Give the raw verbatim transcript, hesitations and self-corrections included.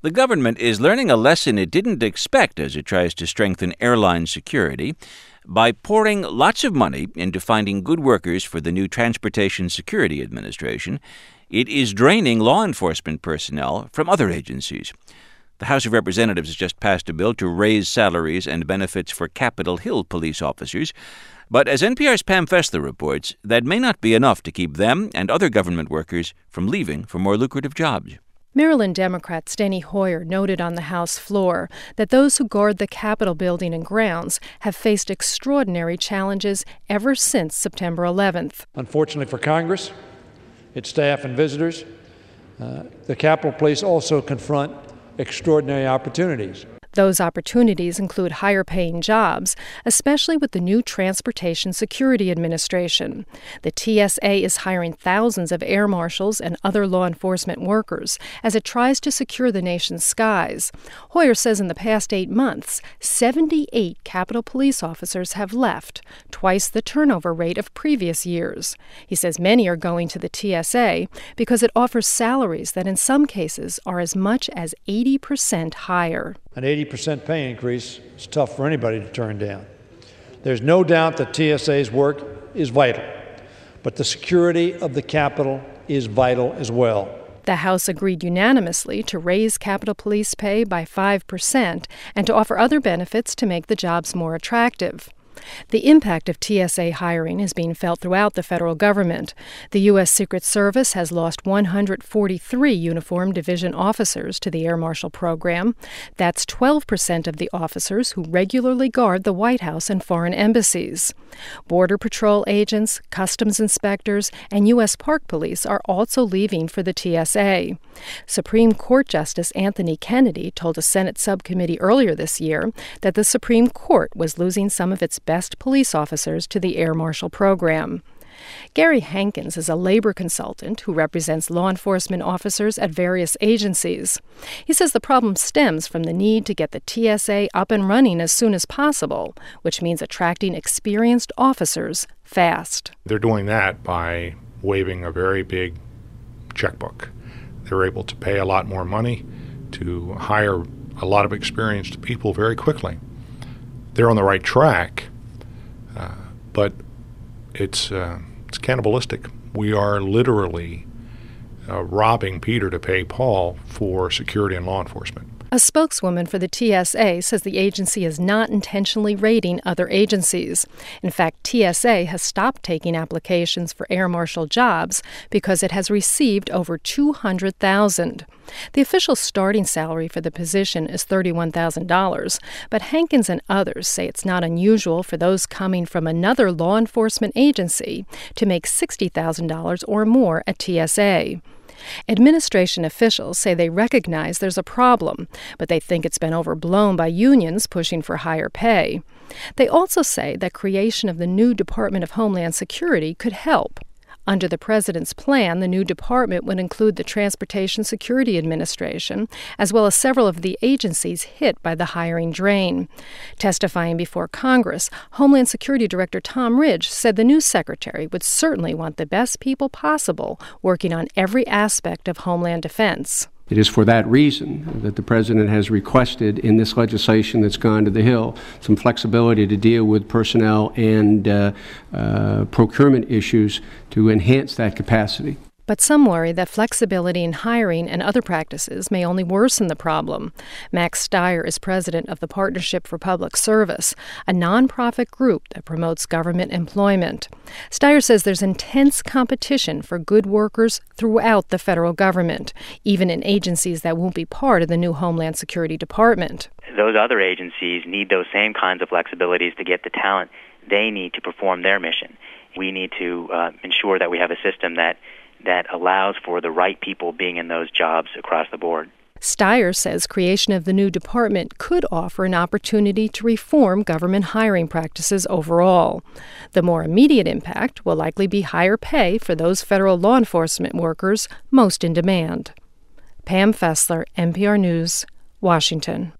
The government is learning a lesson it didn't expect as it tries to strengthen airline security by pouring lots of money into finding good workers for the new Transportation Security Administration. It is draining law enforcement personnel from other agencies. The House of Representatives has just passed a bill to raise salaries and benefits for Capitol Hill police officers. But as N P R's Pam Fessler reports, that may not be enough to keep them and other government workers from leaving for more lucrative jobs. Maryland Democrat Steny Hoyer noted on the House floor that those who guard the Capitol building and grounds have faced extraordinary challenges ever since September eleventh. Unfortunately for Congress, its staff and visitors, uh, the Capitol Police also confront extraordinary opportunities. Those opportunities include higher-paying jobs, especially with the new Transportation Security Administration. The T S A is hiring thousands of air marshals and other law enforcement workers as it tries to secure the nation's skies. Hoyer says in the past eight months, seventy-eight Capitol Police officers have left, twice the turnover rate of previous years. He says many are going to the T S A because it offers salaries that in some cases are as much as eighty percent higher. An eighty percent pay increase is tough for anybody to turn down. There's no doubt that T S A's work is vital, but the security of the Capitol is vital as well. The House agreed unanimously to raise Capitol Police pay by five percent and to offer other benefits to make the jobs more attractive. The impact of T S A hiring is being felt throughout the federal government. The U S. Secret Service has lost one hundred forty-three uniformed division officers to the Air Marshal program. That's twelve percent of the officers who regularly guard the White House and foreign embassies. Border Patrol agents, customs inspectors, and U S. Park Police are also leaving for the T S A. Supreme Court Justice Anthony Kennedy told a Senate subcommittee earlier this year that the Supreme Court was losing some of its best police officers to the Air Marshal program. Gary Hankins is a labor consultant who represents law enforcement officers at various agencies. He says the problem stems from the need to get the T S A up and running as soon as possible, which means attracting experienced officers fast. They're doing that by waiving a very big checkbook. They're able to pay a lot more money to hire a lot of experienced people very quickly. They're on the right track, uh, but it's uh, it's cannibalistic. We are literally uh, robbing Peter to pay Paul for security and law enforcement. A spokeswoman for the T S A says the agency is not intentionally raiding other agencies. In fact, T S A has stopped taking applications for air marshal jobs because it has received over two hundred thousand. The official starting salary for the position is thirty-one thousand dollars, but Hankins and others say it's not unusual for those coming from another law enforcement agency to make sixty thousand dollars or more at T S A. Administration officials say they recognize there's a problem, but they think it's been overblown by unions pushing for higher pay. They also say that creation of the new Department of Homeland Security could help. Under the president's plan, the new department would include the Transportation Security Administration, as well as several of the agencies hit by the hiring drain. Testifying before Congress, Homeland Security Director Tom Ridge said the new secretary would certainly want the best people possible working on every aspect of Homeland Defense. It is for that reason that the president has requested in this legislation that's gone to the Hill some flexibility to deal with personnel and uh, uh, procurement issues to enhance that capacity. But some worry that flexibility in hiring and other practices may only worsen the problem. Max Stier is president of the Partnership for Public Service, a nonprofit group that promotes government employment. Stier says there's intense competition for good workers throughout the federal government, even in agencies that won't be part of the new Homeland Security Department. Those other agencies need those same kinds of flexibilities to get the talent they need to perform their mission. We need to uh, ensure that we have a system that that allows for the right people being in those jobs across the board. Stier says creation of the new department could offer an opportunity to reform government hiring practices overall. The more immediate impact will likely be higher pay for those federal law enforcement workers most in demand. Pam Fessler, N P R News, Washington.